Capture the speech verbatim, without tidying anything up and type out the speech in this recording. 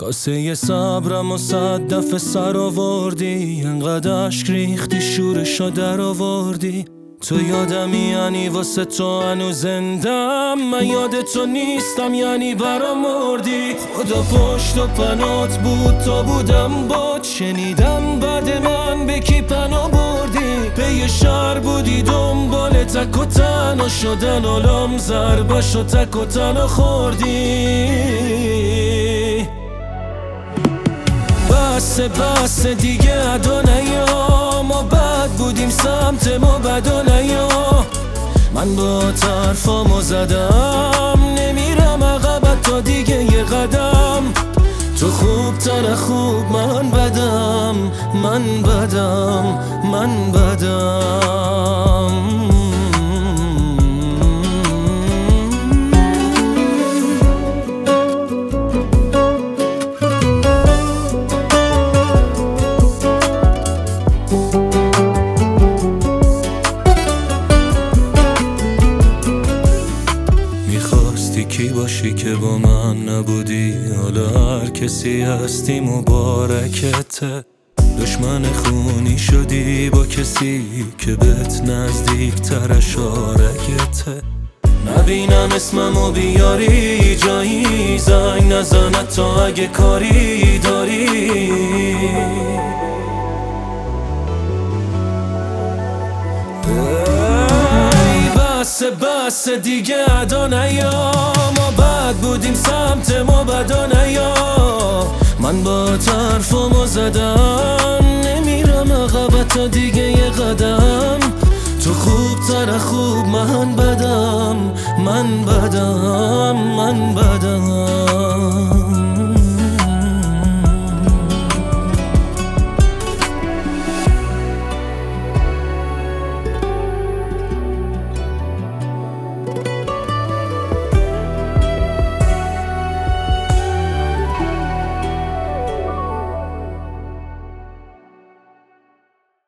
کاسه صبرم و صد دفعه سر آوردی، انقدر اشک ریختی شورشو در آوردی. تو یادمی یعنی واسه تو هنو زندم، من یاد تو نیستم یعنی برام مردی. خدا پشت و پنات بود تا بودم باد، شنیدم بعد من به کی پناه بردی. به یه شهر بودی دنبال تک و تنها شدن، علام ضربش و تک و تنها خوردی. بسه بسه دیگه ادا نیا، ما بد بودیم سمت ما بدا نیا. من با طرفامو زدم، نمیرم عقبت تا دیگه یه قدم. تو خوب تر خوب من بدم، من بدم، من بدم. کی باشی که با من نبودی، حالا هر کسی هستی مبارکته. دشمن خونی شدی با کسی که بهت نزدیک ترش آرگته. نبینم اسممو بیاری جایی، زنگ نزنه تا اگه کاری داری. بسه بسه دیگه ادا نیا، ما بد بودیم سمت ما بدا نیا. من با طرفامو زدم، نمیرم عقبت تا دیگه یه قدم. تو خوب تر خوب من بدم، من بدم، من بدم.